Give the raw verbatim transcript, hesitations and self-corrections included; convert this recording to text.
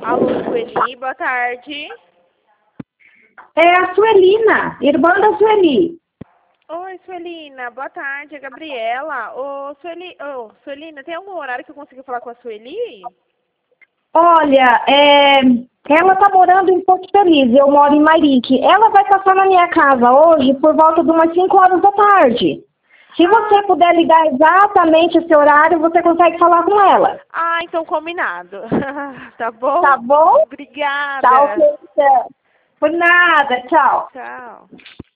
Alô, Sueli, boa tarde. É a Suelina, irmã da Sueli. Oi, Suelina, boa tarde, é a Gabriela. Ô, Sueli, ô, Suelina, tem algum horário que eu consiga falar com a Sueli? Olha, é, ela tá morando em Porto Feliz, eu moro em Marique. Ela vai passar na minha casa hoje por volta de umas cinco horas da tarde. Se você puder ligar exatamente esse horário, você consegue falar com ela. Ah, então combinado. Tá bom? Tá bom? Obrigada. Tá ok, então. Por nada, tchau. Tchau.